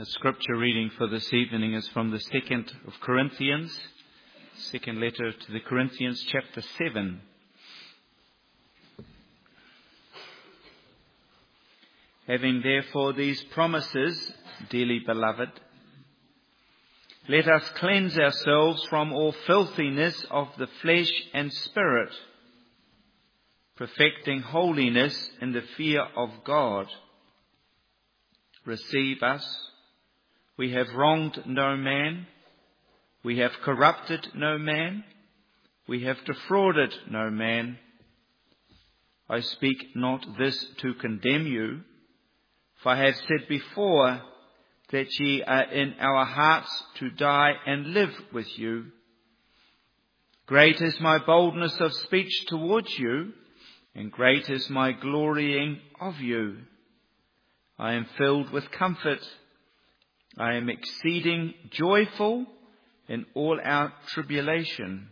The scripture reading for this evening is from the 2nd of Corinthians, second letter to the Corinthians, chapter 7. Having therefore these promises, dearly beloved, let us cleanse ourselves from all filthiness of the flesh and spirit, perfecting holiness in the fear of God. Receive us. We have wronged no man. We have corrupted no man. We have defrauded no man. I speak not this to condemn you, for I have said before that ye are in our hearts to die and live with you. Great is my boldness of speech towards you, and great is my glorying of you. I am filled with comfort. I am exceeding joyful in all our tribulation.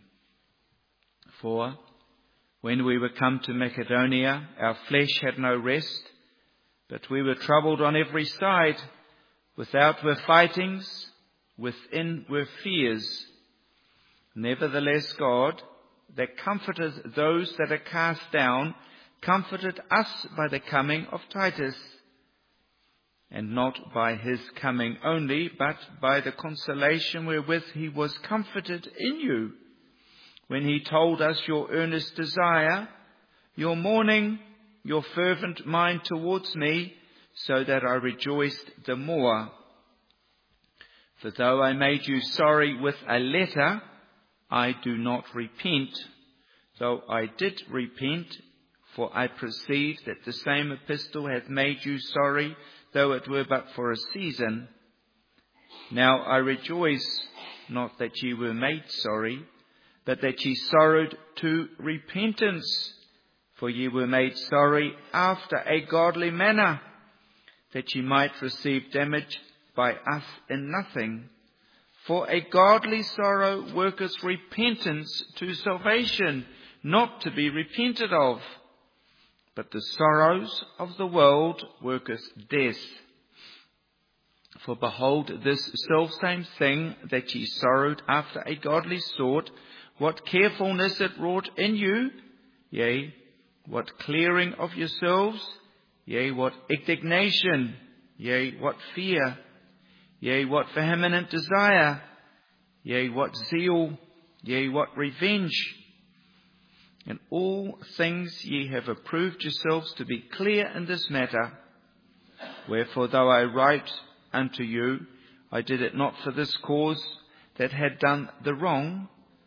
For when we were come to Macedonia, our flesh had no rest, but we were troubled on every side. Without were fightings, within were fears. Nevertheless, God, that comforteth those that are cast down, comforted us by the coming of Titus, and not by his coming only, but by the consolation wherewith he was comforted in you, when he told us your earnest desire, your mourning, your fervent mind towards me, so that I rejoiced the more. For though I made you sorry with a letter, I do not repent, though I did repent, for I perceive that the same epistle hath made you sorry, though it were but for a season. Now I rejoice, not that ye were made sorry, but that ye sorrowed to repentance. For ye were made sorry after a godly manner, that ye might receive damage by us in nothing. For a godly sorrow worketh repentance to salvation, not to be repented of. But the sorrows of the world worketh death. For behold, this selfsame thing that ye sorrowed after a godly sort, what carefulness it wrought in you, yea, what clearing of yourselves, yea, what indignation, yea, what fear, yea, what vehement desire, yea, what zeal, yea, what revenge. In all things ye have approved yourselves to be clear in this matter. Wherefore, though I write unto you, I did it not for this cause that had done the wrong,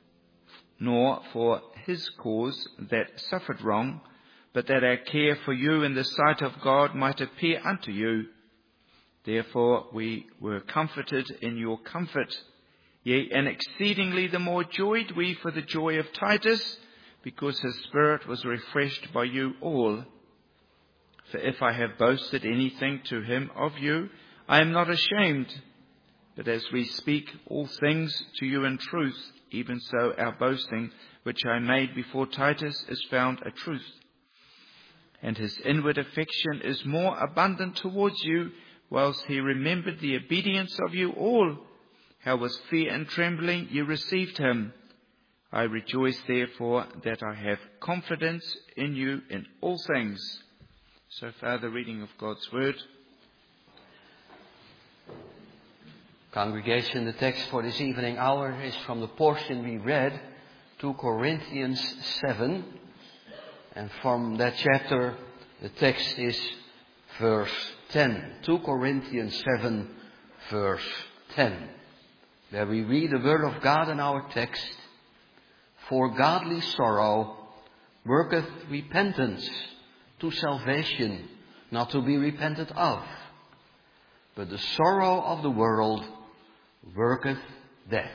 nor for his cause that suffered wrong, but that our care for you in the sight of God might appear unto you. Therefore we were comforted in your comfort. Yea, and exceedingly the more joyed we for the joy of Titus, because his spirit was refreshed by you all. For if I have boasted anything to him of you, I am not ashamed. But as we speak all things to you in truth, even so our boasting, which I made before Titus, is found a truth. And his inward affection is more abundant towards you, whilst he remembered the obedience of you all, how with fear and trembling you received him. I rejoice therefore that I have confidence in you in all things. So far the reading of God's word. Congregation, the text for this evening hour is from the portion we read, 2 Corinthians 7. And from that chapter, the text is verse 10. 2 Corinthians 7, verse 10. Where we read the word of God in our text. For godly sorrow worketh repentance to salvation, not to be repented of. But the sorrow of the world worketh death.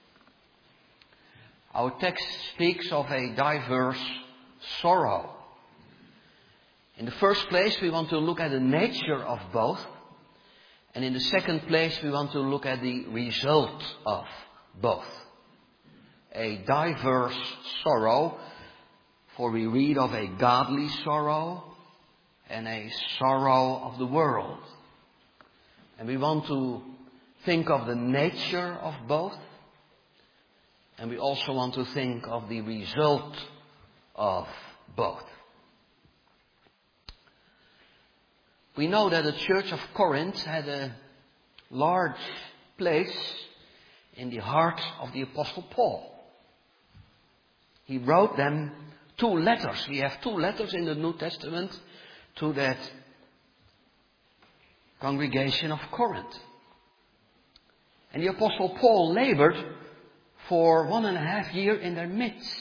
Our text speaks of a diverse sorrow. In the first place, we want to look at the nature of both. And in the second place, we want to look at the result of both. A diverse sorrow, for we read of a godly sorrow and a sorrow of the world. And we want to think of the nature of both. And we also want to think of the result of both. We know that the church of Corinth had a large place in the heart of the Apostle Paul. He wrote them 2 letters. We have 2 letters in the New Testament to that congregation of Corinth. And the Apostle Paul labored for 1.5 years in their midst.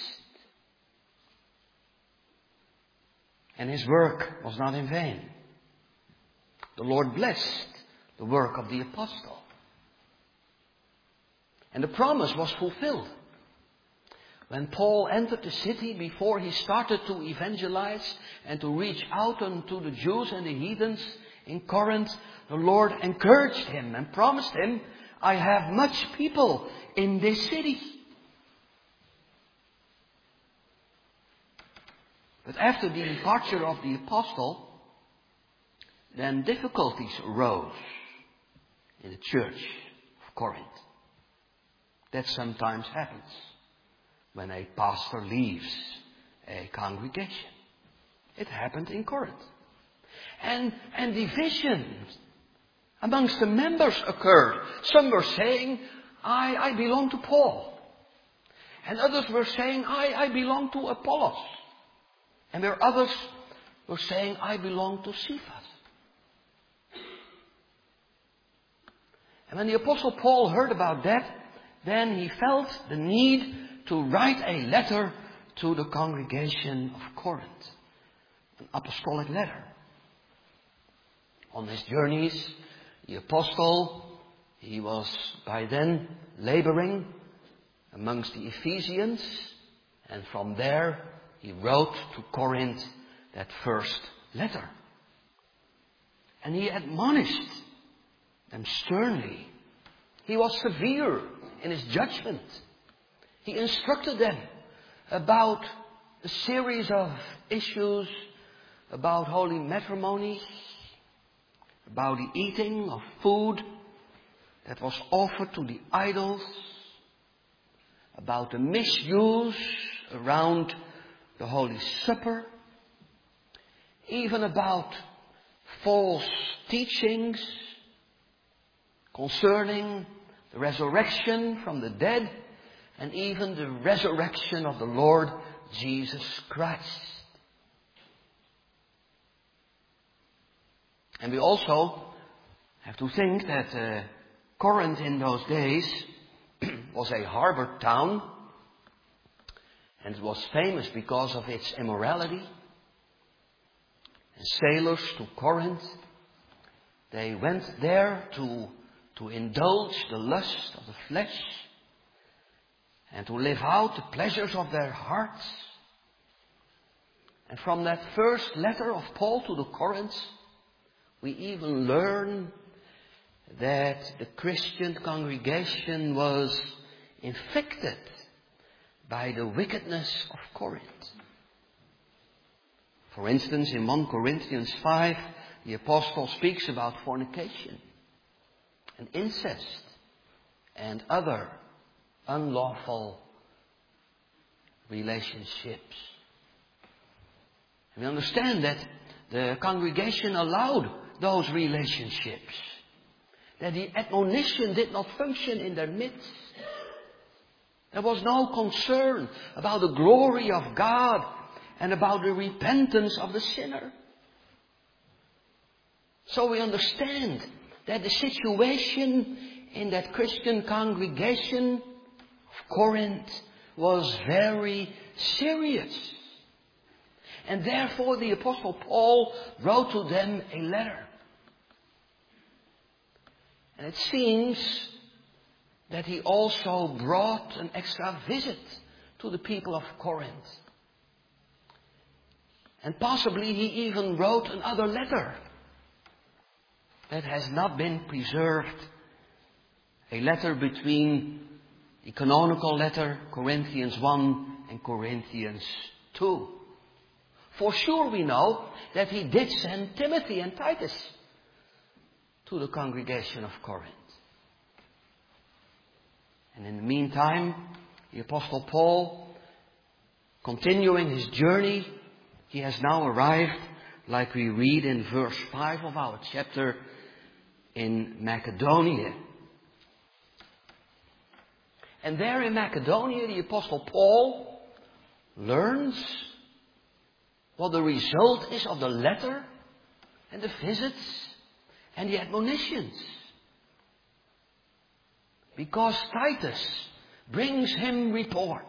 And his work was not in vain. The Lord blessed the work of the apostle. And the promise was fulfilled. When Paul entered the city, before he started to evangelize and to reach out unto the Jews and the heathens in Corinth, the Lord encouraged him and promised him, I have much people in this city. But after the departure of the apostle, then difficulties arose in the church of Corinth. That sometimes happens when a pastor leaves a congregation. It happened in Corinth. And divisions amongst the members occurred. Some were saying, I belong to Paul. And others were saying, I belong to Apollos. And there others were saying, I belong to Cephas. And when the Apostle Paul heard about that, then he felt the need to write a letter to the congregation of Corinth. An apostolic letter. On his journeys, the apostle, he was by then laboring amongst the Ephesians. And from there, he wrote to Corinth that first letter. And he admonished them sternly. He was severe in his judgment. He instructed them about a series of issues about holy matrimony, about the eating of food that was offered to the idols, about the misuse around the Holy Supper, even about false teachings concerning the resurrection from the dead, and even the resurrection of the Lord Jesus Christ. And we also have to think that Corinth in those days was a harbor town, and it was famous because of its immorality. And sailors to Corinth, they went there to indulge the lust of the flesh and to live out the pleasures of their hearts. And from that first letter of Paul to the Corinthians, we even learn that the Christian congregation was infected by the wickedness of Corinth. For instance, in 1 Corinthians 5, the apostle speaks about fornication and incest and other unlawful relationships. And we understand that the congregation allowed those relationships, that the admonition did not function in their midst. There was no concern about the glory of God and about the repentance of the sinner. So we understand that the situation in that Christian congregation of Corinth was very serious. And therefore the Apostle Paul wrote to them a letter. And it seems that he also brought an extra visit to the people of Corinth. And possibly he even wrote another letter that has not been preserved. A letter between the canonical letter, Corinthians 1 and Corinthians 2. For sure we know that he did send Timothy and Titus to the congregation of Corinth. And in the meantime, the Apostle Paul, continuing his journey, he has now arrived, like we read in verse 5 of our chapter, in Macedonia. And there in Macedonia, the Apostle Paul learns what the result is of the letter and the visits and the admonitions. Because Titus brings him report.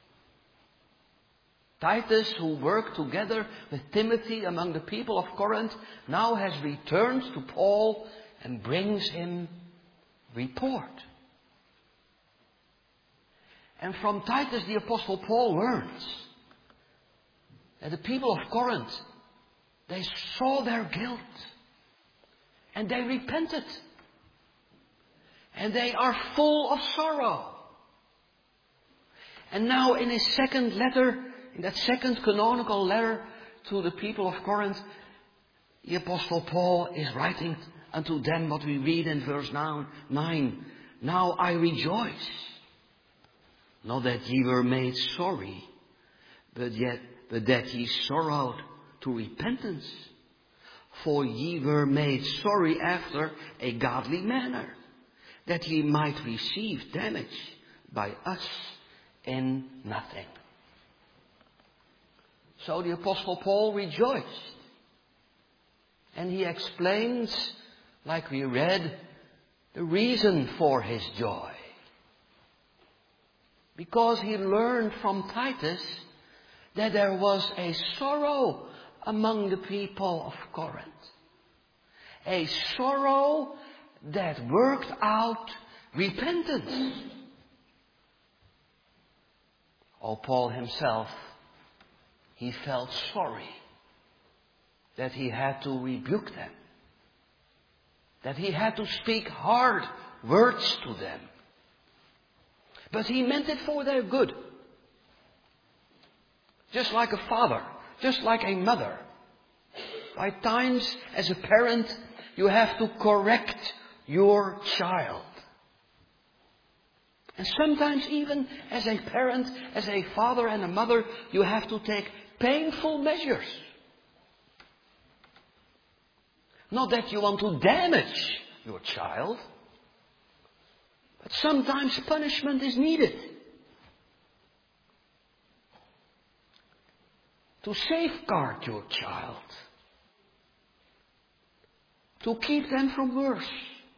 Titus, who worked together with Timothy among the people of Corinth, now has returned to Paul and brings him report. And from Titus the Apostle Paul learns that the people of Corinth, they saw their guilt and they repented. And they are full of sorrow. And now in his second letter, in that second canonical letter to the people of Corinth, the Apostle Paul is writing unto them what we read in verse 9. Now I rejoice, not that ye were made sorry, but that ye sorrowed to repentance. For ye were made sorry after a godly manner, that ye might receive damage by us in nothing. So the Apostle Paul rejoiced. And he explains, like we read, the reason for his joy. Because he learned from Titus that there was a sorrow among the people of Corinth. A sorrow that worked out repentance. Oh, Paul himself, he felt sorry that he had to rebuke them, that he had to speak hard words to them. But he meant it for their good. Just like a father, just like a mother. By times, as a parent, you have to correct your child. And sometimes even as a parent, as a father and a mother, you have to take painful measures. Not that you want to damage your child, but sometimes punishment is needed to safeguard your child, to keep them from worse.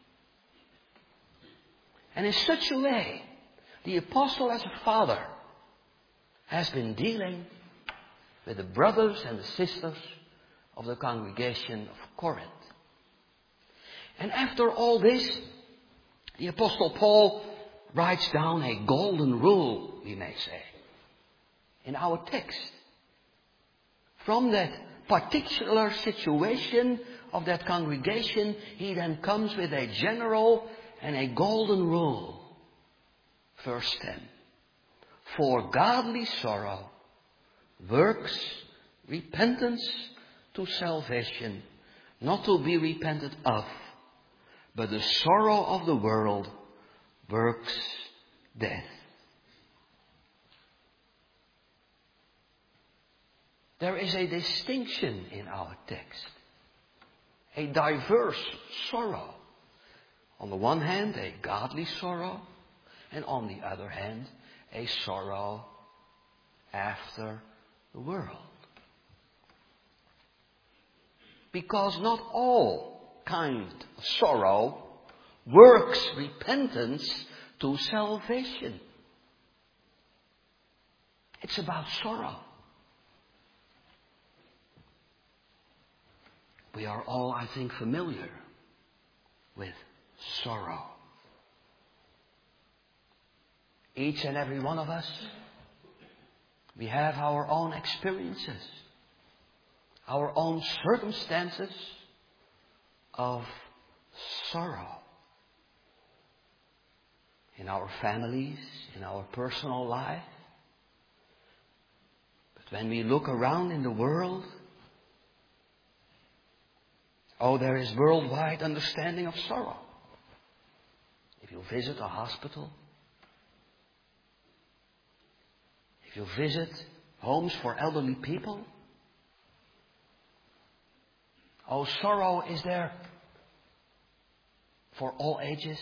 And in such a way, the apostle as a father has been dealing with the brothers and the sisters of the congregation of Corinth. And after all this, the Apostle Paul writes down a golden rule, we may say, in our text. From that particular situation of that congregation, he then comes with a general and a golden rule. Verse 10. For godly sorrow works repentance to salvation, not to be repented of, but the sorrow of the world works death. There is a distinction in our text. A diverse sorrow. On the one hand, a godly sorrow. And on the other hand, a sorrow after the world. Because not all kind of sorrow works repentance to salvation. It's about sorrow. We are all, I think, familiar with sorrow. Each and every one of us, we have our own experiences, our own circumstances of sorrow. In our families, in our personal life. But when we look around in the world, Oh, there is worldwide understanding of sorrow. If you visit a hospital, if you visit homes for elderly people, oh, sorrow is there for all ages,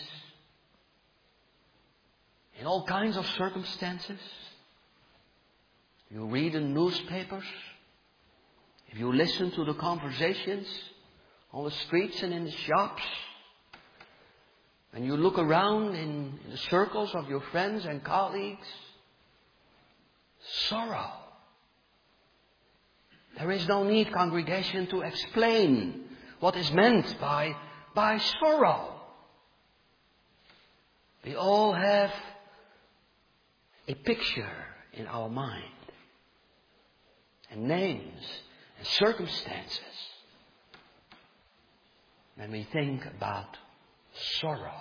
in all kinds of circumstances. You read in newspapers, if you listen to the conversations on the streets and in the shops, when you look around in the circles of your friends and colleagues, sorrow. There is no need, congregation, to explain what is meant by sorrow. We all have a picture in our mind, and names and circumstances when we think about sorrow.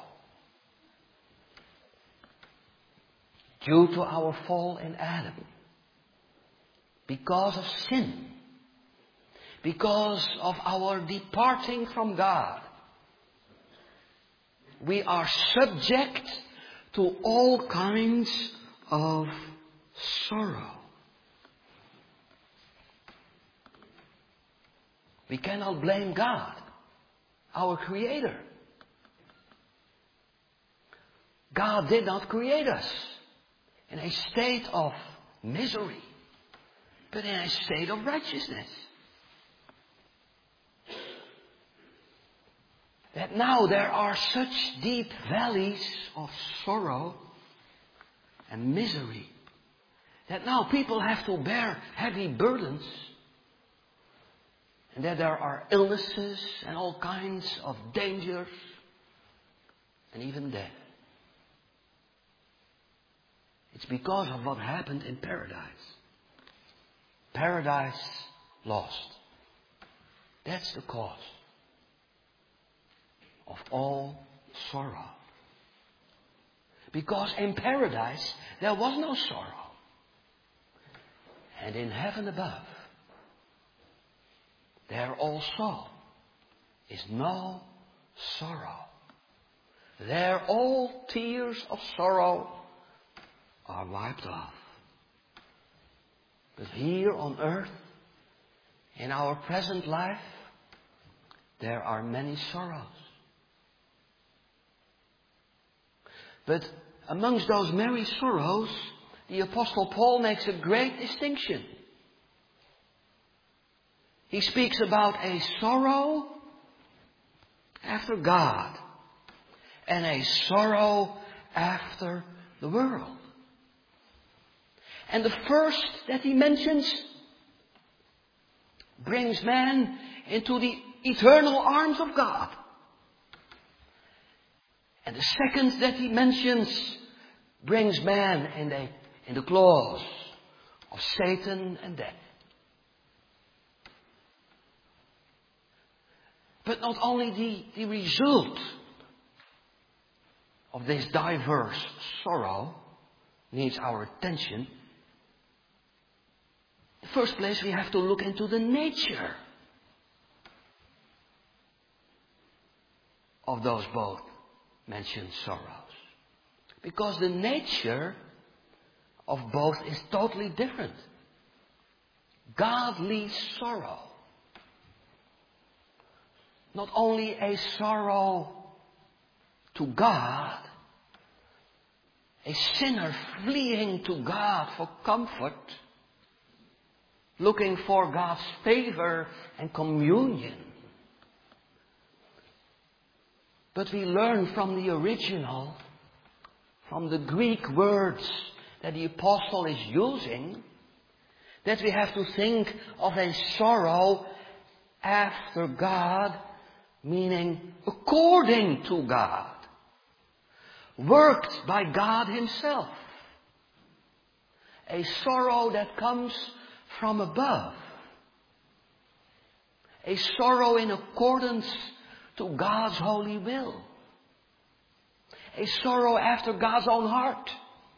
Due to our fall in Adam, because of sin, because of our departing from God, we are subject to all kinds of sorrow. We cannot blame God, our Creator. God did not create us in a state of misery, but in a state of righteousness. That now there are such deep valleys of sorrow and misery, that now people have to bear heavy burdens, and that there are illnesses and all kinds of dangers and even death. It's because of what happened in paradise. Paradise lost. That's the cause of all sorrow. Because in paradise there was no sorrow. And in heaven above, there also is no sorrow. There all tears of sorrow are wiped off. But here on earth, in our present life, there are many sorrows. But amongst those many sorrows, the Apostle Paul makes a great distinction. He speaks about a sorrow after God and a sorrow after the world. And the first that he mentions brings man into the eternal arms of God. And the second that he mentions brings man in the claws of Satan and death. But not only the result of this diverse sorrow needs our attention. In the first place, we have to look into the nature of those both mentioned sorrows. Because the nature of both is totally different. Godly sorrow. Not only a sorrow to God, a sinner fleeing to God for comfort, looking for God's favor and communion. But we learn from the original, from the Greek words that the apostle is using, that we have to think of a sorrow after God, meaning according to God, worked by God Himself. A sorrow that comes from above. A sorrow in accordance to God's holy will. A sorrow after God's own heart.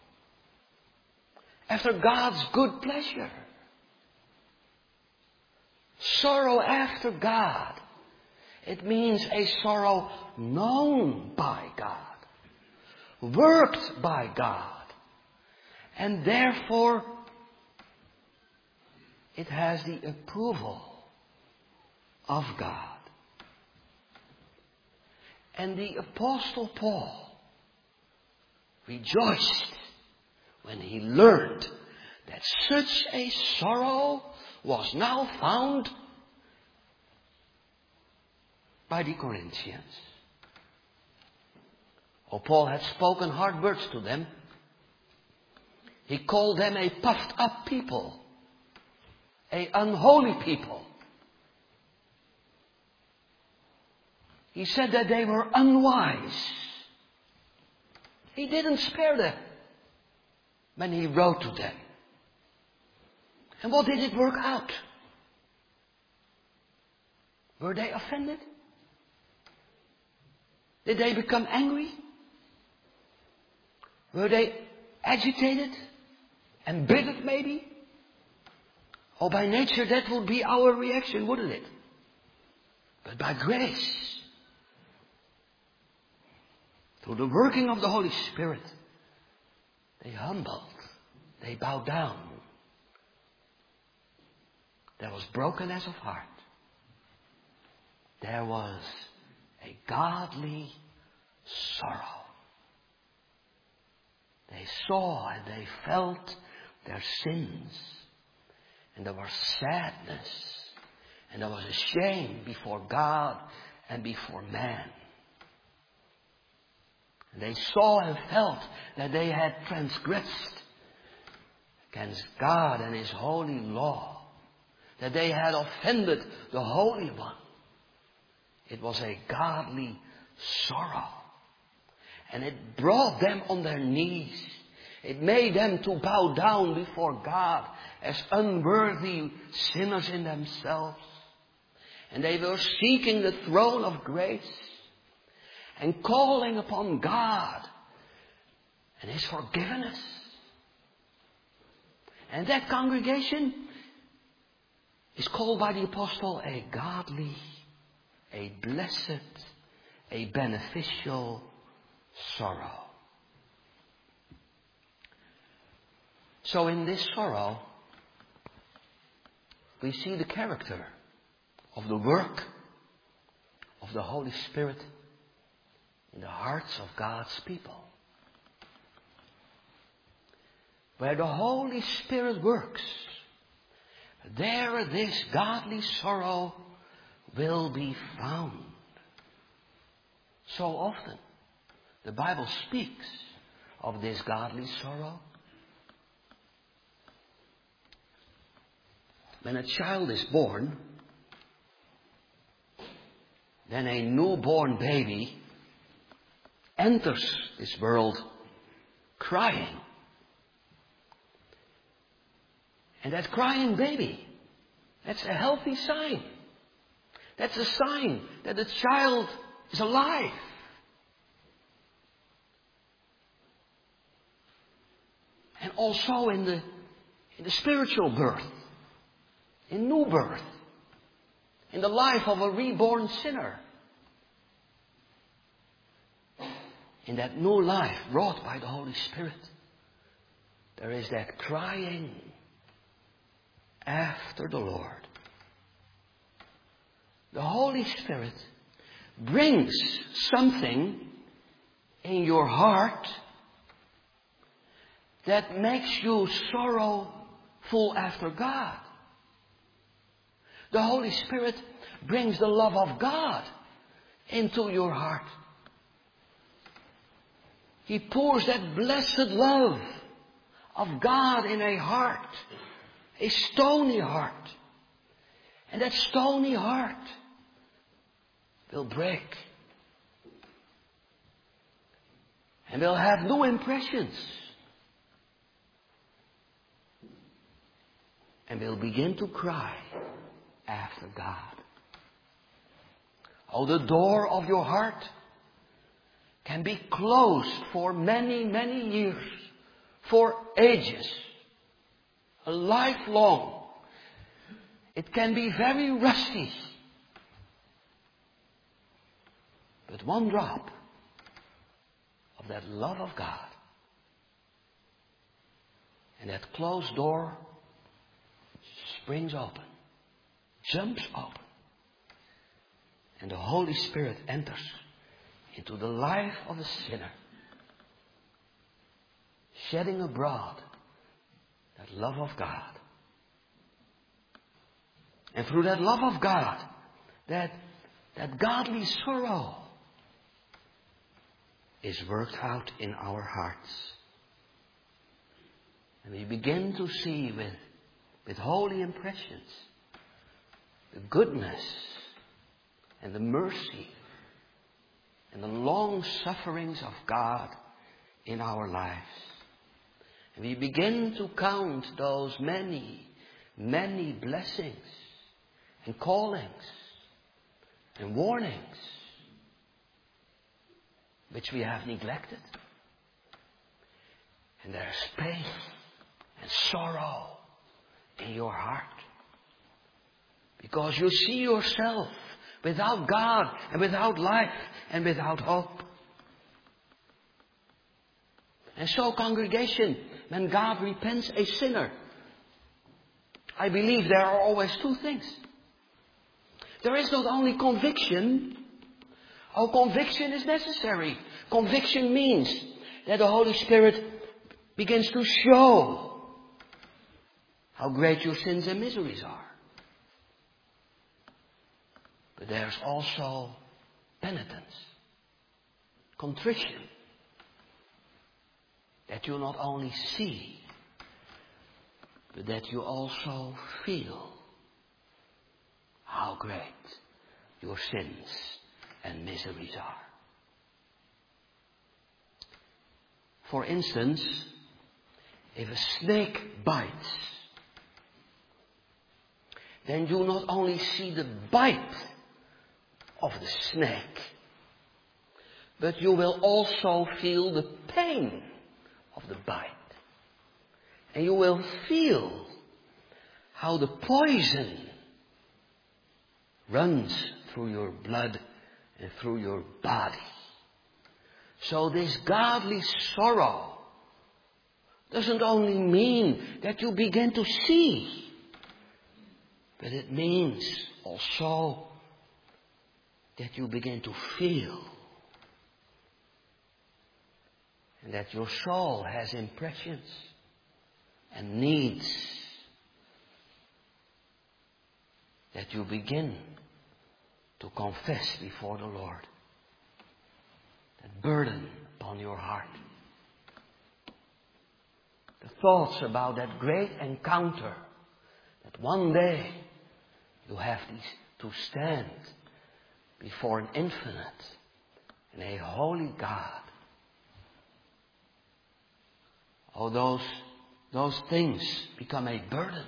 After God's good pleasure. Sorrow after God It means a sorrow known by God, worked by God, and therefore it has the approval of God. And the Apostle Paul rejoiced when he learned that such a sorrow was now found by the Corinthians. Oh, Paul had spoken hard words to them. He called them a puffed up people, a unholy people. He said that they were unwise. He didn't spare them when he wrote to them. And what did it work out? Were they offended? Did they become angry? Were they agitated? Embittered maybe? Oh, by nature that would be our reaction, wouldn't it? But by grace, through the working of the Holy Spirit, they humbled, they bowed down. There was brokenness of heart. There was a godly sorrow. They saw and they felt their sins. And there was sadness. And there was a shame before God and before man. And they saw and felt that they had transgressed against God and His holy law. That they had offended the Holy One. It was a godly sorrow. And it brought them on their knees. It made them to bow down before God as unworthy sinners in themselves. And they were seeking the throne of grace and calling upon God and His forgiveness. And that congregation is called by the apostle a godly, a blessed, a beneficial sorrow. So in this sorrow, we see the character of the work of the Holy Spirit in the hearts of God's people. Where the Holy Spirit works, there this godly sorrow will be found. So often, the Bible speaks of this godly sorrow. When a child is born, then a newborn baby enters this world crying. And that crying baby, that's a healthy sign. That's a sign that the child is alive. And also in the spiritual birth, in new birth, in the life of a reborn sinner. In that new life wrought by the Holy Spirit, there is that crying after the Lord. The Holy Spirit brings something in your heart that makes you sorrowful after God. The Holy Spirit brings the love of God into your heart. He pours that blessed love of God in a heart, a stony heart. And that stony heart will break. And will have new impressions. And will begin to cry after God. Oh, the door of your heart can be closed for many, many years, for ages, a lifelong. It can be very rusty. but one drop of that love of God. And that closed door springs open, jumps open. And the Holy Spirit enters into the life of a sinner, shedding abroad that love of God. And through that love of God, that godly sorrow is worked out in our hearts. And we begin to see with holy impressions the goodness and the mercy and the long sufferings of God in our lives. And we begin to count those many, many blessings and callings and warnings which we have neglected. And there's pain and sorrow in your heart, because you see yourself without God and without life and without hope. And so, congregation, when God repents a sinner, I believe there are always two things. There is not only conviction. Oh, conviction is necessary. Conviction means that the Holy Spirit begins to show how great your sins and miseries are. But there's also penitence, contrition, that you not only see, but that you also feel how great your sins and miseries are. For instance, if a snake bites, then you not only see the bite of the snake, but you will also feel the pain of the bite. And you will feel how the poison runs through your blood and through your body. So this godly sorrow doesn't only mean that you begin to see, but it means also that you begin to feel. And that your soul has impressions and needs. That you begin to confess before the Lord. That burden upon your heart. The thoughts about that great encounter. That one day you have to stand before an infinite and a holy God. Oh, those things become a burden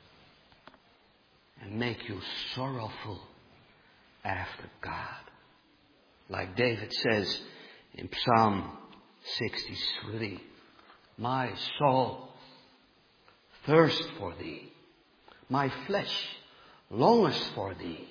and make you sorrowful after God. Like David says in Psalm 63, my soul thirsts for thee, my flesh longeth for thee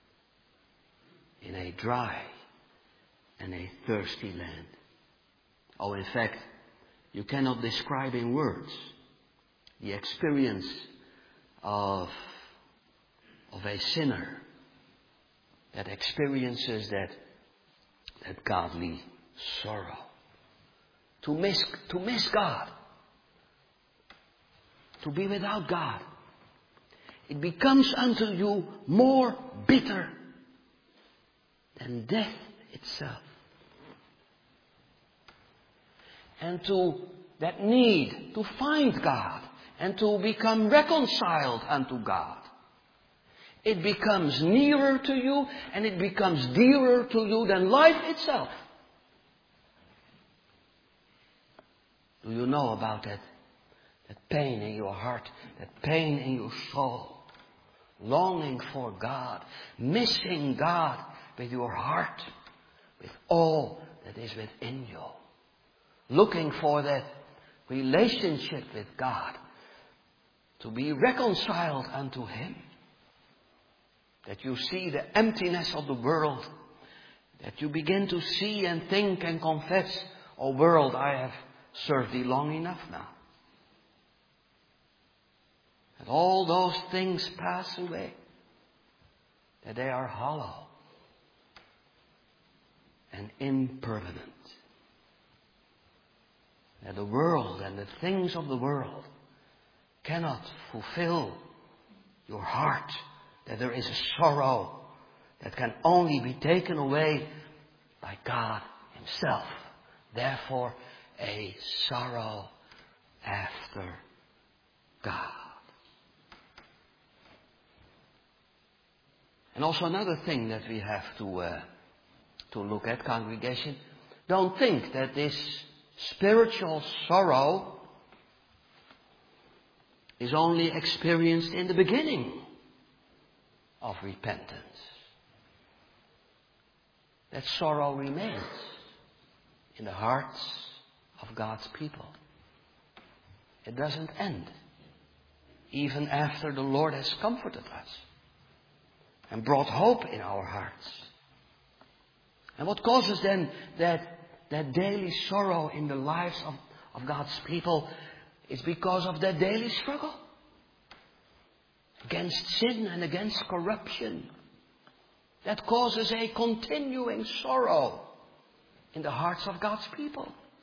in a dry and a thirsty land. Oh, in fact, you cannot describe in words the experience of a sinner that experiences that godly sorrow. To miss God. To be without God. It becomes unto you more bitter than death itself. And to that need to find God and to become reconciled unto God. It becomes nearer to you and it becomes dearer to you than life itself. Do you know about that pain in your heart, that pain in your soul? Longing for God, missing God with your heart, with all that is within you. Looking for that relationship with God, to be reconciled unto Him. That you see the emptiness of the world, That you begin to see and think and confess, "O world, I have served thee long enough now." That all those things pass away. That they are hollow and impermanent. That the world and the things of the world cannot fulfill your heart. That there is a sorrow that can only be taken away by God Himself. Therefore, a sorrow after God. And also another thing that we have to look at, congregation. Don't think that this spiritual sorrow is only experienced in the beginning of repentance. That sorrow remains in the hearts of God's people. It doesn't end, even after the Lord has comforted us and brought hope in our hearts. And what causes then that daily sorrow in the lives of God's people is because of that daily struggle against sin and against corruption. That causes a continuing sorrow in the hearts of God's people.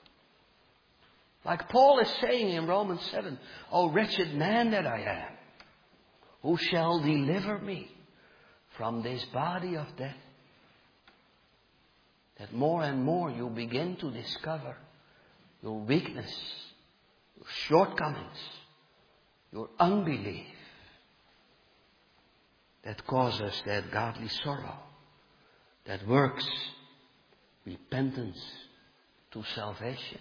Like Paul is saying in Romans 7, "O wretched man that I am, who shall deliver me from this body of death?" That more and more you begin to discover your weakness, your shortcomings, your unbelief. That causes that godly sorrow that works repentance to salvation.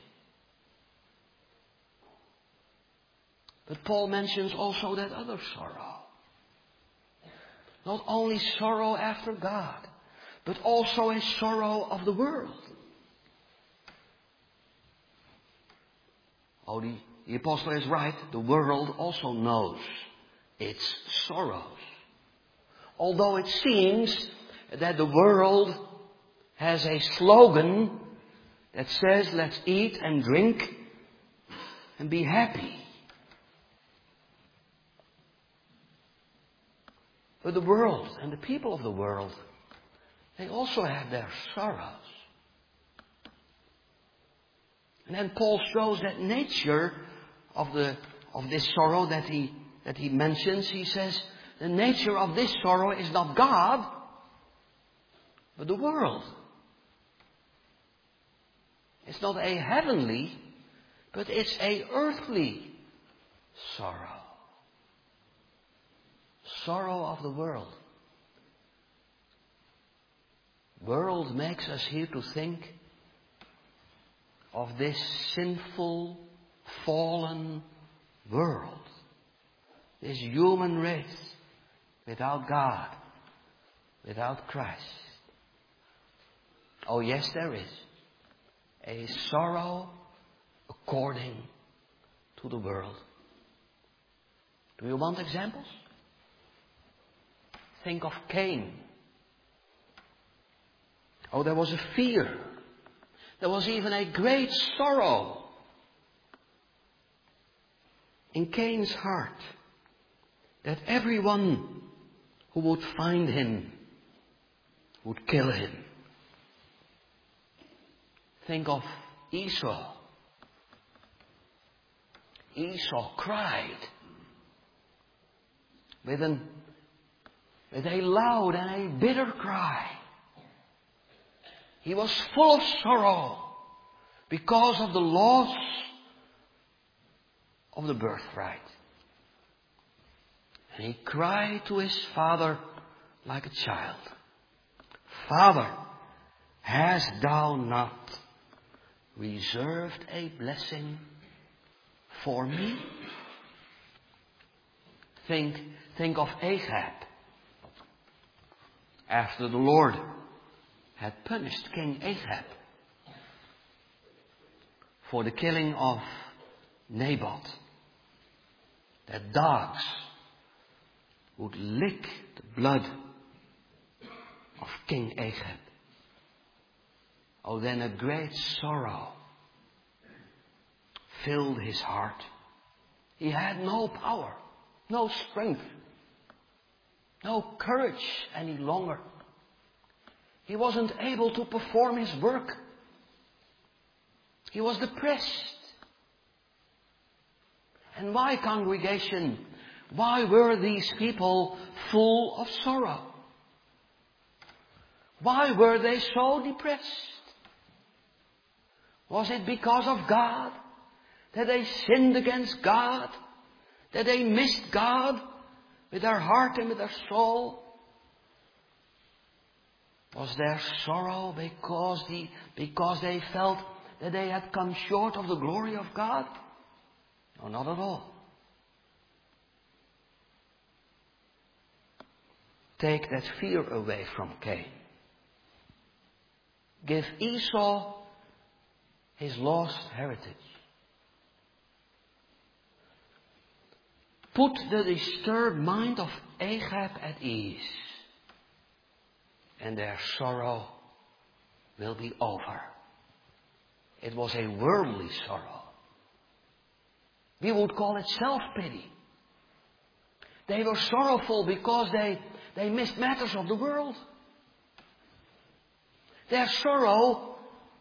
But Paul mentions also that other sorrow. Not only sorrow after God, but also a sorrow of the world. Oh, the apostle is right. The world also knows its sorrows. Although it seems that the world has a slogan that says, "Let's eat and drink and be happy." But the world and the people of the world, they also have their sorrows. And then Paul shows that nature of this sorrow that he mentions. He says, the nature of this sorrow is not God, but the world. It's not a heavenly, but it's a earthly sorrow. Sorrow of the world. World makes us here to think of this sinful, fallen world. This human race without God, without Christ. Oh yes, there is a sorrow according to the world. Do you want examples? Think of Cain. Oh, there was a fear. There was even a great sorrow in Cain's heart that everyone who would find him would kill him. Think of Esau. Esau cried with a loud and a bitter cry. He was full of sorrow because of the loss of the birthright. And he cried to his father like a child, "Father, hast thou not reserved a blessing for me?" Think of Ahab. After the Lord had punished King Ahab for the killing of Naboth, that dogs would lick the blood of King Ahab. Oh, then a great sorrow filled his heart. He had no power, no strength, no courage any longer. He wasn't able to perform his work. He was depressed. And why, congregation? Why were these people full of sorrow? Why were they so depressed? Was it because of God? That they sinned against God? That they missed God with their heart and with their soul? Was their sorrow because they felt that they had come short of the glory of God? No, not at all. Take that fear away from Cain. Give Esau his lost heritage. Put the disturbed mind of Ahab at ease, and their sorrow will be over. It was a worldly sorrow. We would call it self-pity. They were sorrowful because they missed matters of the world. Their sorrow,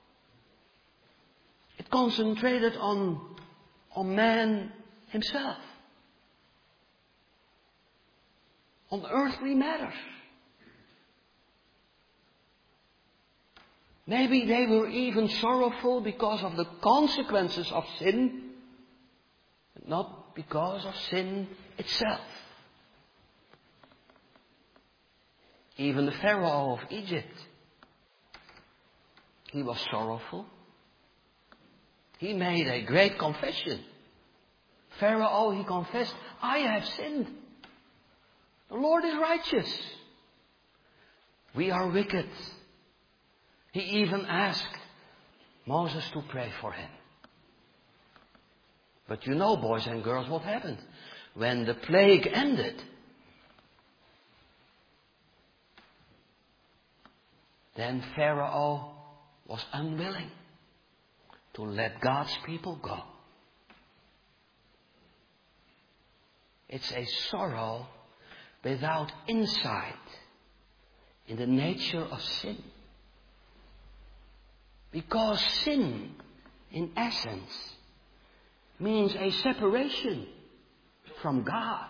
it concentrated on man himself. On earthly matters. Maybe they were even sorrowful because of the consequences of sin, but not because of sin itself. Even the Pharaoh of Egypt, he was sorrowful. He made a great confession. Pharaoh, he confessed, I have sinned. The Lord is righteous. We are wicked. He even asked Moses to pray for him. But you know, boys and girls, what happened? When the plague ended, then Pharaoh was unwilling to let God's people go. It's a sorrow without insight in the nature of sin. Because sin, in essence, means a separation from God.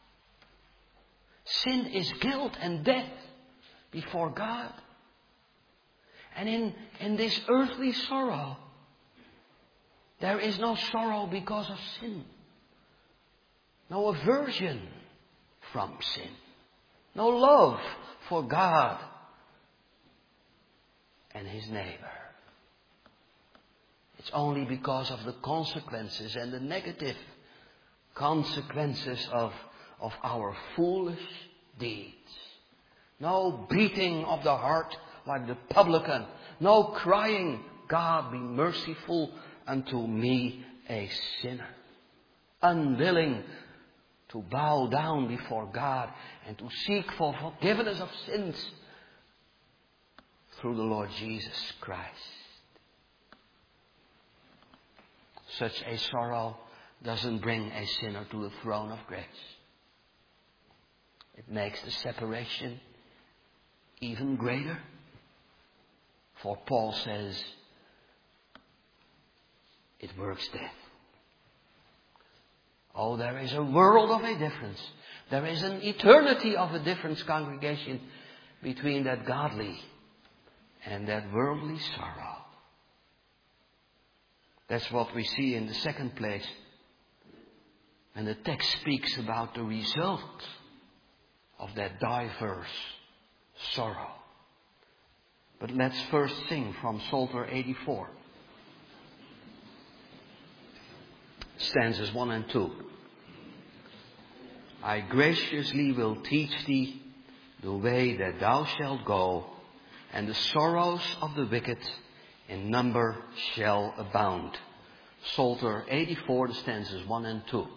Sin is guilt and death before God. And in this earthly sorrow, there is no sorrow because of sin. No aversion from sin. No love for God and his neighbor. It's only because of the consequences and the negative consequences of our foolish deeds. No beating of the heart like the publican. No crying, God be merciful unto me a sinner. Unwilling to bow down before God and to seek for forgiveness of sins through the Lord Jesus Christ. Such a sorrow doesn't bring a sinner to the throne of grace. It makes the separation even greater. For Paul says, it works death. Oh, there is a world of a difference. There is an eternity of a difference, congregation, between that godly and that worldly sorrow. That's what we see in the second place. And the text speaks about the result of that diverse sorrow. But let's first sing from Psalter 84. Stanzas 1 and 2. I graciously will teach thee the way that thou shalt go, and the sorrows of the wicked in number shall abound. Psalter 84, the stanzas 1 and 2.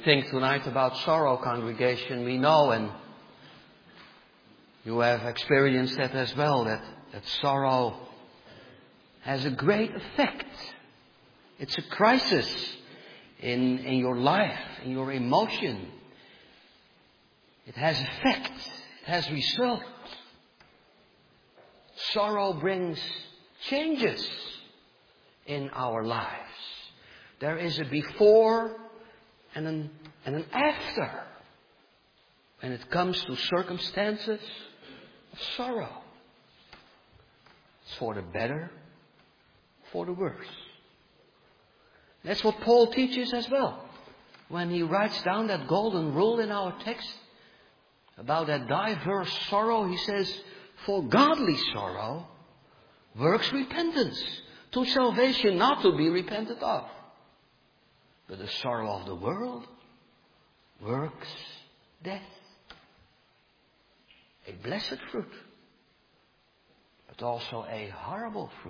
think tonight about sorrow, congregation, we know, and you have experienced that as well, that sorrow has a great effect. It's a crisis in your life, in your emotion. It has effect. It has result. Sorrow brings changes in our lives. There is a before and an after when it comes to circumstances of sorrow. It's for the better, for the worse. That's what Paul teaches as well. When he writes down that golden rule in our text about that diverse sorrow, he says, for godly sorrow works repentance to salvation not to be repented of. But the sorrow of the world works death. A blessed fruit, but also a horrible fruit.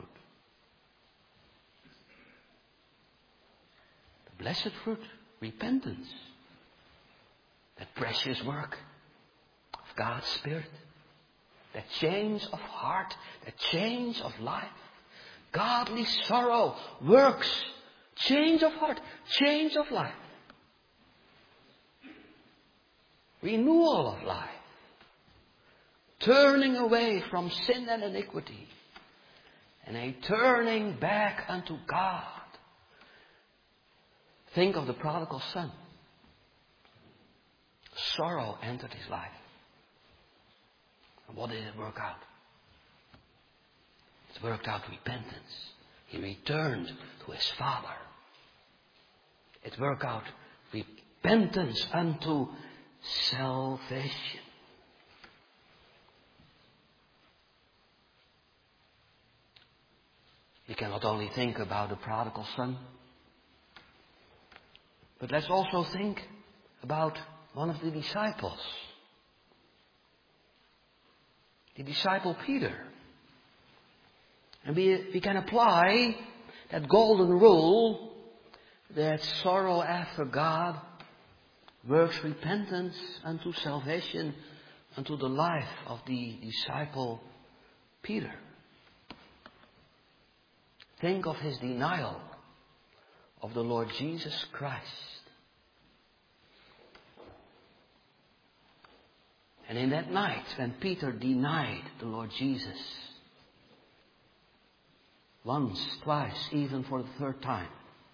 The blessed fruit, repentance. That precious work of God's Spirit. That change of heart, that change of life. Godly sorrow works change of heart, change of life. Renewal of life. Turning away from sin and iniquity. And a turning back unto God. Think of the prodigal son. Sorrow entered his life. And what did it work out? It worked out repentance. He returned to his father. It worked out repentance unto salvation. We cannot only think about the prodigal son, but let's also think about one of the disciples. The disciple Peter. And we can apply that golden rule that sorrow after God works repentance unto salvation unto the life of the disciple Peter. Think of his denial of the Lord Jesus Christ. And in that night when Peter denied the Lord Jesus, once, twice, even for the third time,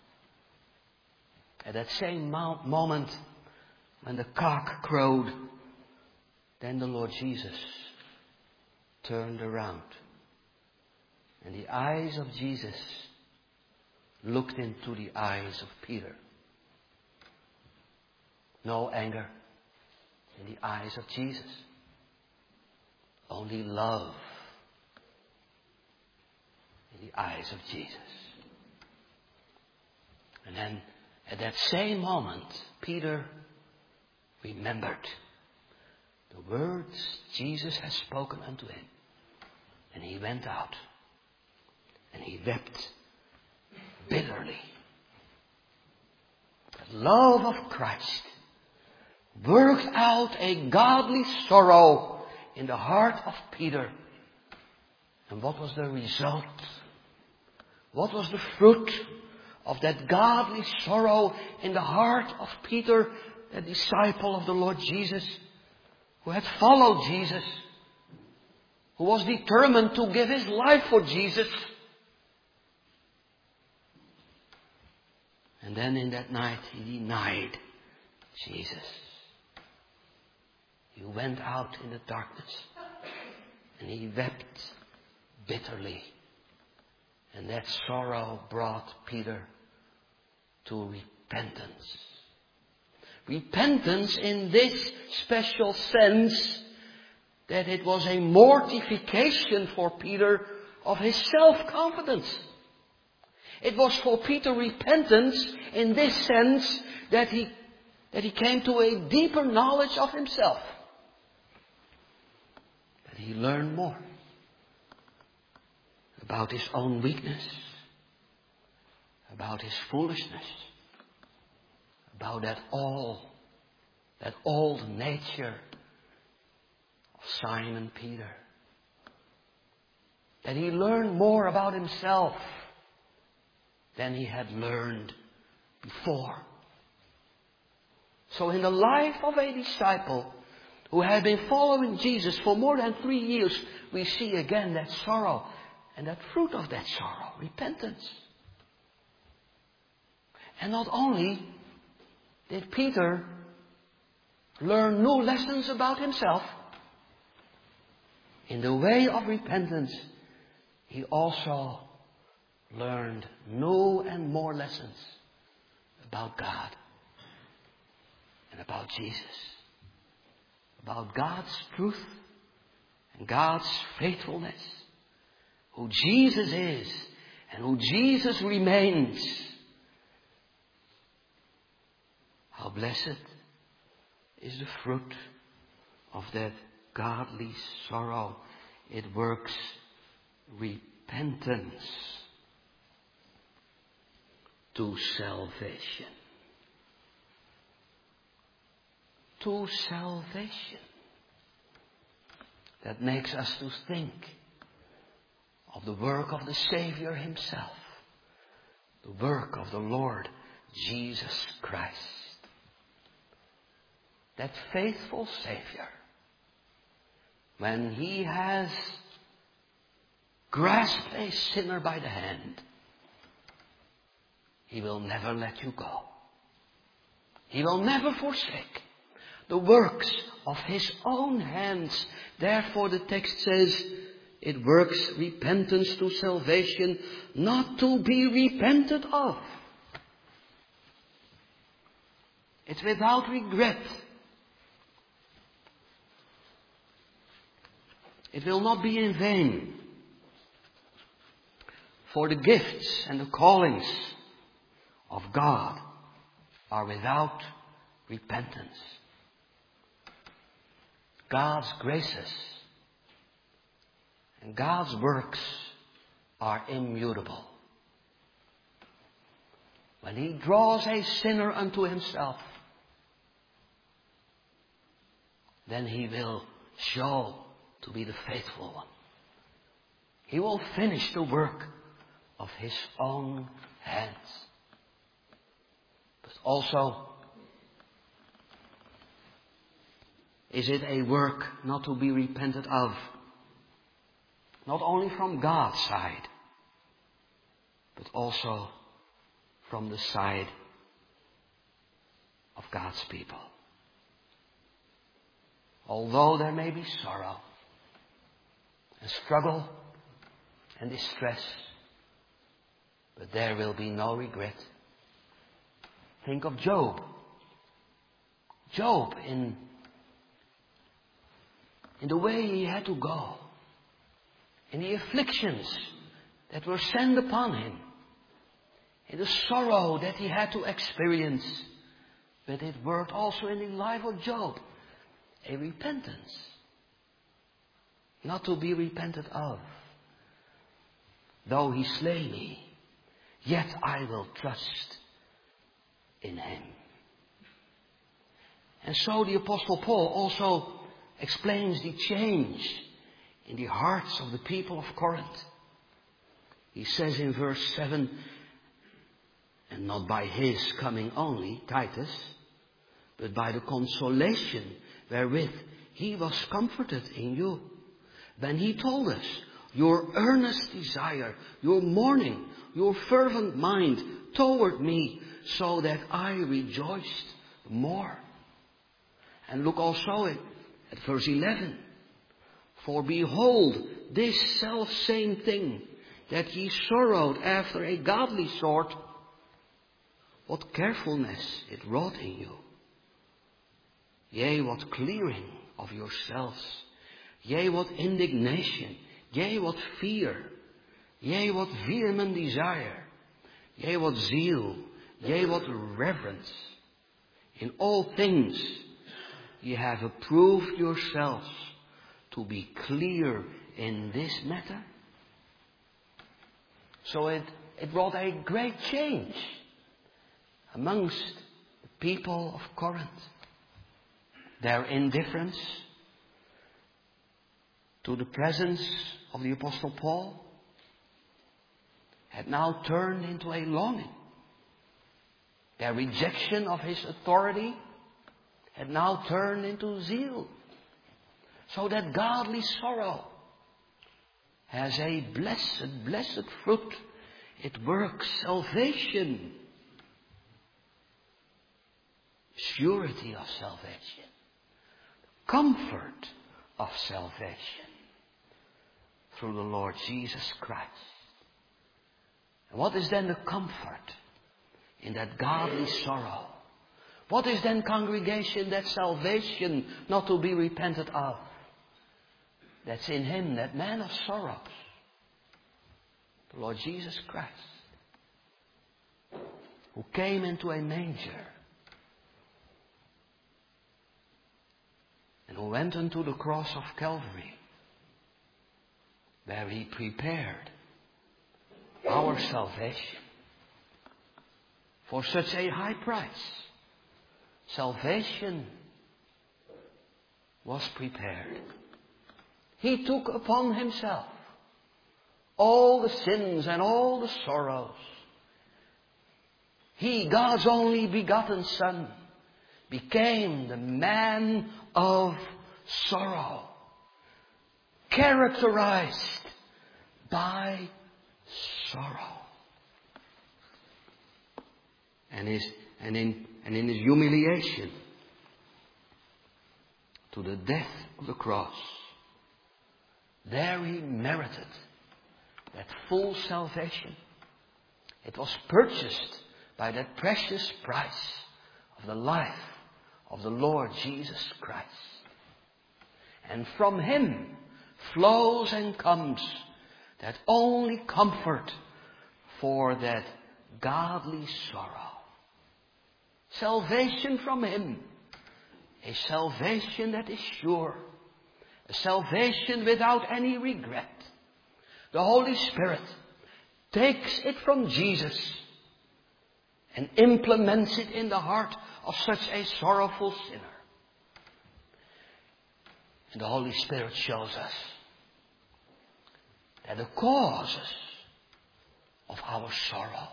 at that same moment when the cock crowed, then the Lord Jesus turned around. And the eyes of Jesus looked into the eyes of Peter. No anger in the eyes of Jesus. Only love in the eyes of Jesus. And then at that same moment, Peter remembered the words Jesus had spoken unto him. And he went out. And he wept bitterly. The love of Christ worked out a godly sorrow in the heart of Peter. And what was the result? What was the fruit of that godly sorrow in the heart of Peter, the disciple of the Lord Jesus, who had followed Jesus, who was determined to give his life for Jesus? And then in that night he denied Jesus. He went out in the darkness and he wept bitterly. And that sorrow brought Peter to repentance. Repentance in this special sense that it was a mortification for Peter of his self-confidence. It was for Peter repentance in this sense that he came to a deeper knowledge of himself. That he learned more about his own weakness, about his foolishness, about that old nature of Simon Peter. That he learned more about himself than he had learned before. So in the life of a disciple who had been following Jesus for more than 3 years, we see again that sorrow and that fruit of that sorrow, repentance. And not only did Peter learn new lessons about himself, in the way of repentance, he also learned new and more lessons about God and about Jesus, about God's truth and God's faithfulness, who Jesus is and who Jesus remains. How blessed is the fruit of that godly sorrow. It works repentance to salvation. To salvation. That makes us to think of the work of the Savior himself. The work of the Lord Jesus Christ. That faithful Savior, when he has grasped a sinner by the hand, he will never let you go. He will never forsake the works of his own hands. Therefore the text says, it works repentance to salvation, not to be repented of. It's without regret. It will not be in vain. For the gifts and the callings of God are without repentance. God's graces and God's works are immutable. When he draws a sinner unto himself, then he will show to be the faithful one. He will finish the work of his own hands. But also, is it a work not to be repented of? Not only from God's side, but also from the side of God's people. Although there may be sorrow and struggle and distress, but there will be no regret. Think of Job. Job in the way he had to go, in the afflictions that were sent upon him, in the sorrow that he had to experience. But it worked also in the life of Job, a repentance, not to be repented of. Though he slay me, yet I will trust in him. And so the Apostle Paul also explains the change in the hearts of the people of Corinth. He says in verse 7, and not by his coming only, Titus, but by the consolation wherewith he was comforted in you, when he told us your earnest desire, your mourning, your fervent mind toward me, so that I rejoiced more. And look also at verse 11. For behold, this selfsame thing, that ye sorrowed after a godly sort, what carefulness it wrought in you. Yea, what clearing of yourselves. Yea, what indignation. Yea, what fear. Yea, what vehement desire. Yea, what zeal. Yea, what reverence. In all things ye have approved yourselves to be clear in this matter. So it brought a great change amongst the people of Corinth, their indifference to the presence of the Apostle Paul had now turned into a longing. Their rejection of his authority had now turned into zeal. So that godly sorrow has a blessed fruit. It works salvation. Surety of salvation. Comfort of salvation. Through the Lord Jesus Christ. And what is then the comfort in that godly sorrow? What is then, congregation, that salvation not to be repented of? That's in Him, that man of sorrows, the Lord Jesus Christ, who came into a manger and who went unto the cross of Calvary, where He prepared our salvation for such a high price. Salvation was prepared. He took upon Himself all the sins and all the sorrows. He, God's only begotten Son, became the man of sorrow, characterized by sorrow. And in His humiliation to the death of the cross, there He merited that full salvation. It was purchased by that precious price of the life of the Lord Jesus Christ. And from Him flows and comes that only comfort for that godly sorrow. Salvation from Him. A salvation that is sure. A salvation without any regret. The Holy Spirit takes it from Jesus and implements it in the heart of such a sorrowful sinner. And the Holy Spirit shows us that the causes of our sorrow,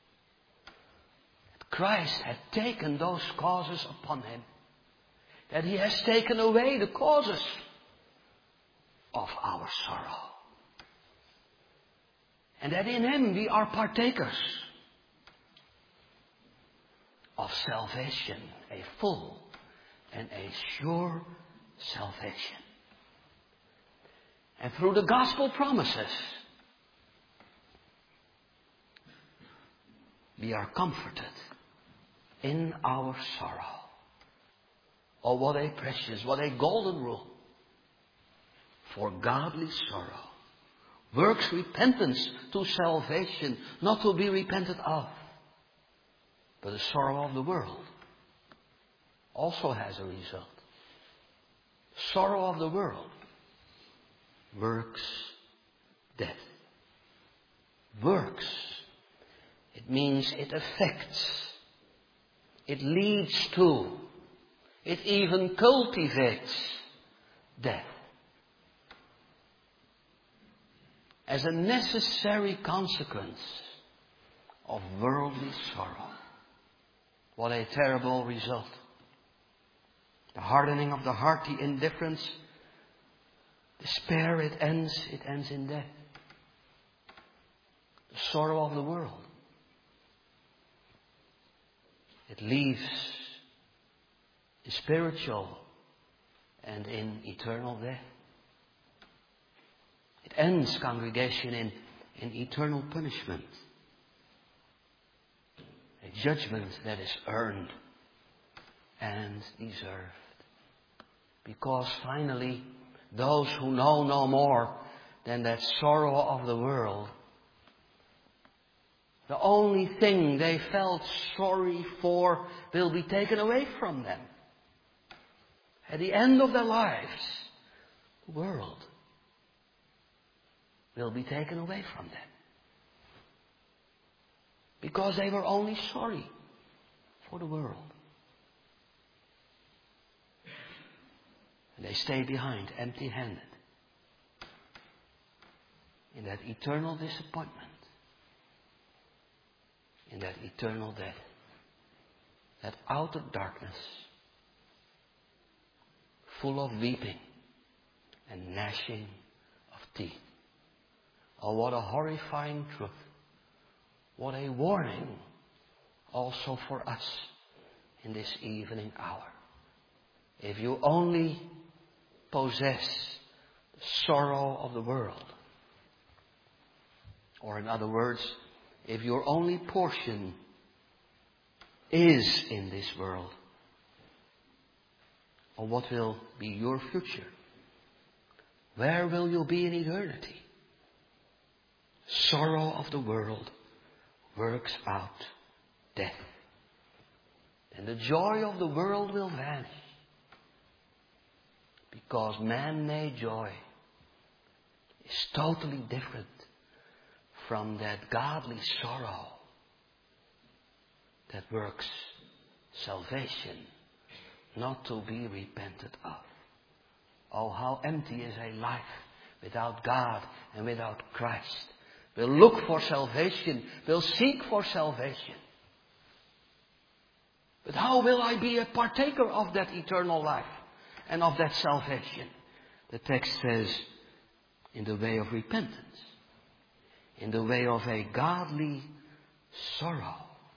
that Christ had taken those causes upon Him, that He has taken away the causes of our sorrow, and that in Him we are partakers of salvation, a full and a sure salvation. And through the gospel promises, we are comforted in our sorrow. Oh, what a precious, what a golden rule. For godly sorrow works repentance to salvation, not to be repented of. But the sorrow of the world also has a result. Sorrow of the world works death. Works. It means it affects. It leads to. It even cultivates death. As a necessary consequence of worldly sorrow. What a terrible result. The hardening of the heart, the indifference, despair, it ends in death. The sorrow of the world. It leaves in spiritual and in eternal death. It ends, congregation, in eternal punishment. A judgment that is earned and deserved. Because finally, those who know no more than that sorrow of the world, the only thing they felt sorry for will be taken away from them. At the end of their lives, the world will be taken away from them. Because they were only sorry for the world. And they stay behind empty-handed in that eternal disappointment, in that eternal death, that outer darkness, full of weeping and gnashing of teeth. Oh, what a horrifying truth. What a warning also for us in this evening hour. If you only possess the sorrow of the world, or in other words, if your only portion is in this world, or what will be your future? Where will you be in eternity? Sorrow of the world works out death. And the joy of the world will vanish. Because man-made joy is totally different from that godly sorrow that works salvation, not to be repented of. Oh, how empty is a life without God and without Christ. We'll look for salvation. We'll seek for salvation. But how will I be a partaker of that eternal life and of that salvation? The text says, in the way of repentance, in the way of a godly sorrow.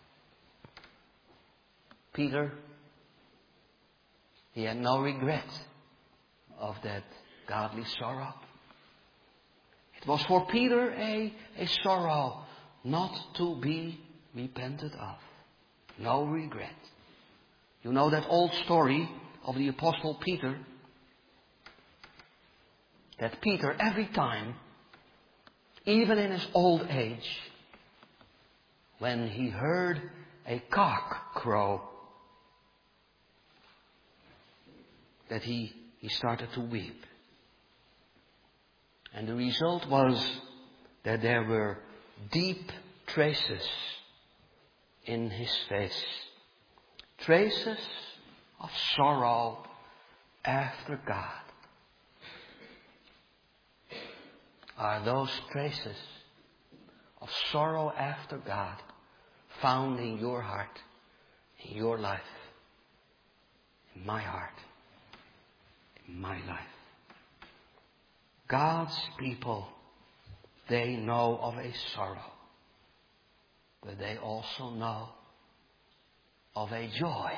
Peter, he had no regret of that godly sorrow. It was for Peter a sorrow not to be repented of. No regret. You know that old story of the Apostle Peter? That Peter, every time, even in his old age, when he heard a cock crow, that he started to weep. And the result was that there were deep traces in his face. Traces of sorrow after God. Are those traces of sorrow after God found in your heart, in your life, in my heart, in my life? God's people, they know of a sorrow, but they also know of a joy.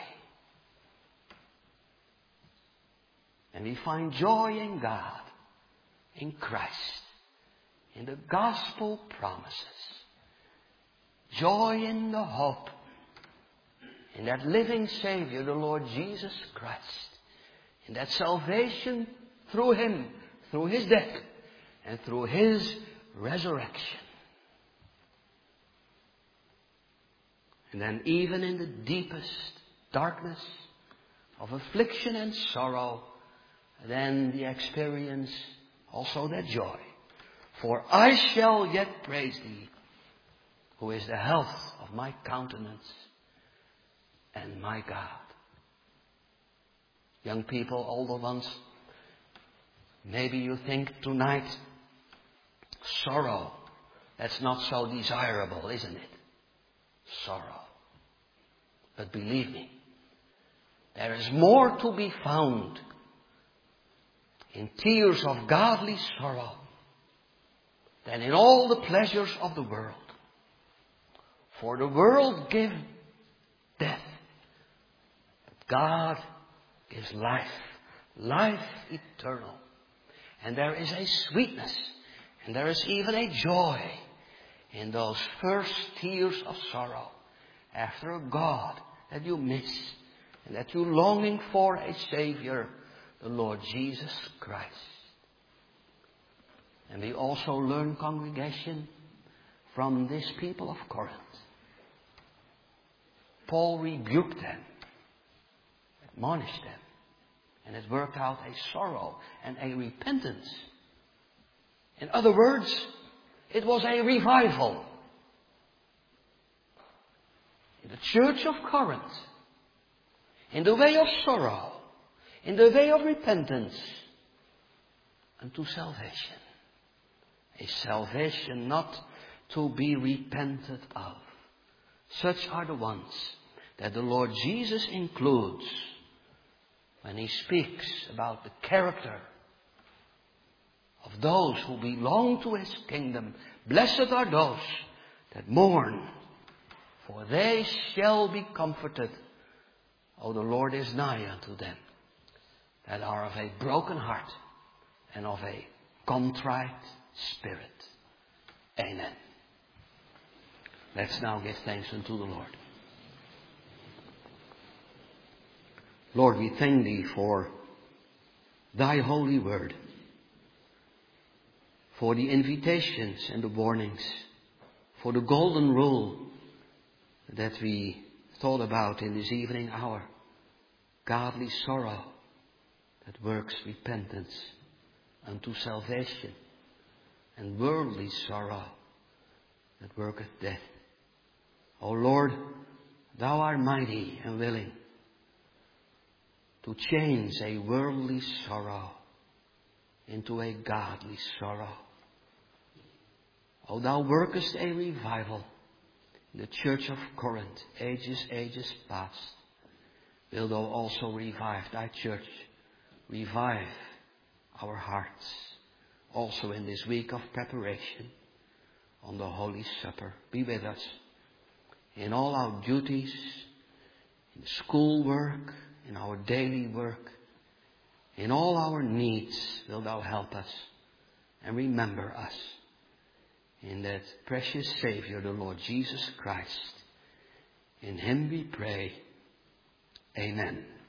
And we find joy in God, in Christ, in the gospel promises. Joy in the hope, in that living Savior, the Lord Jesus Christ, in that salvation through Him, through His death, and through His resurrection. And then even in the deepest darkness of affliction and sorrow, then the experience also that joy. For I shall yet praise Thee, who is the health of my countenance and my God. Young people, older ones, maybe you think tonight, sorrow, that's not so desirable, isn't it? Sorrow. But believe me, there is more to be found in tears of godly sorrow than in all the pleasures of the world. For the world gives death, but God gives life, life eternal. And there is a sweetness, and there is even a joy in those first tears of sorrow after a God that you miss and that you're longing for a Savior, the Lord Jesus Christ. And we also learn, congregation, from this people of Corinth. Paul rebuked them, admonished them, and it worked out a sorrow and a repentance. In other words, it was a revival in the church of Corinth, in the way of sorrow, in the way of repentance unto salvation. A salvation not to be repented of. Such are the ones that the Lord Jesus includes when he speaks about the character of those who belong to his kingdom. Blessed are those that mourn, for they shall be comforted. Oh, the Lord is nigh unto them that are of a broken heart and of a contrite spirit. Amen. Let's now give thanks unto the Lord. Lord, we thank thee for thy holy word, for the invitations and the warnings, for the golden rule that we thought about in this evening hour. Godly sorrow that works repentance unto salvation, and worldly sorrow that worketh death. O Lord, thou art mighty and willing to change a worldly sorrow into a godly sorrow. O thou workest a revival in the church of Corinth, ages past. Wilt thou also revive thy church, revive our hearts, also in this week of preparation on the Holy Supper. Be with us in all our duties, in school work, in our daily work, in all our needs. Wilt thou help us and remember us in that precious Savior, the Lord Jesus Christ. In him we pray. Amen.